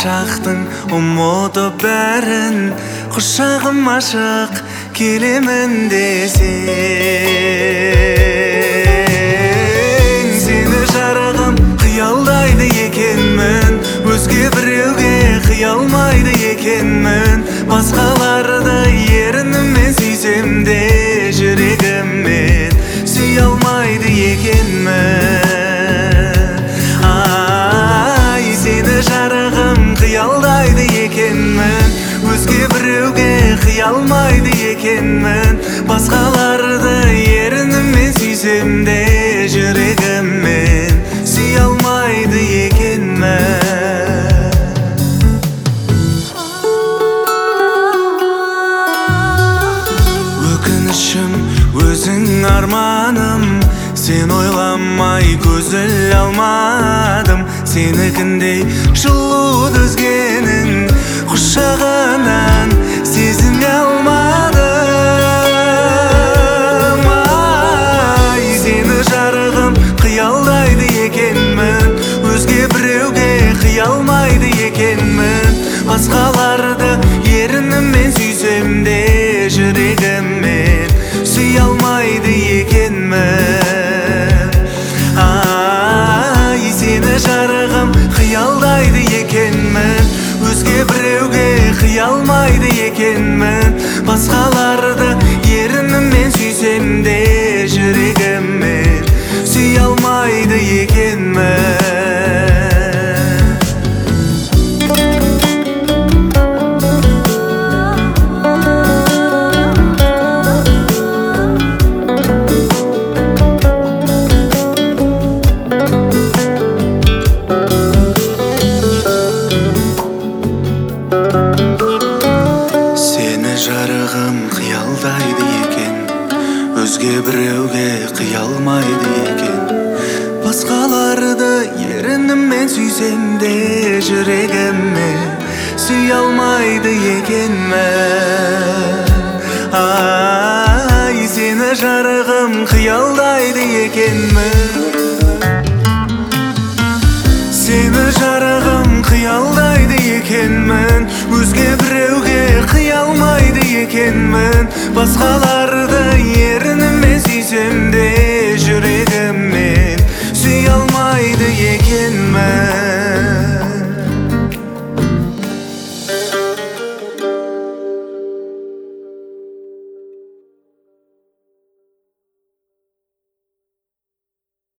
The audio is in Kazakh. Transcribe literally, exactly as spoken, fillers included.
шақтың ұмытып бәрін, құшағым ашық келемін десең. Сені жарығым қиялдайды екенмін, өзге біреуге қиялмайды екенмін. Басқаларды ерініммен сүйсем де жүрегіммен сүй алмайды екенмін. Ай, сені жарығым қиялдайды екенмін, өзге біреуге қиялмайды екенмін. Басқаларды ерініммен сүйсем де жүрегіммен сүй алмайды екенмін. Өкінішім өзің арманым, сен ойламай көзіл алмадым. Сенікіндей жылуды өзгенің құшағынан сезіне алмадым. Ай, сені жарығым қиялдайды екенмін, өзге біреуге қиялмайды екенмін. Басқаларды ерініммен сүйсем де жүрегіммен сүй алмайды екенмін. Ай, сені жарығым қиялдайды екенмін, өзге біреуге қиялмайды екенмін. Басқаларды ерініммен сүйсем де жүрегіммен сүй алмайды екенмін. Жарығым қиялдайды екен, өзге біреуге қиялмайды екен. Басқаларды ерініммен сүйсем де жүрегіммен сүй алмайды екенмін. Ай, сені жарығым қиялдайды екенмін, сені жарығым қиялдайды екенмін, өзге біреуге қиялмайды екенмін. Басқаларды ерініммен сүйсем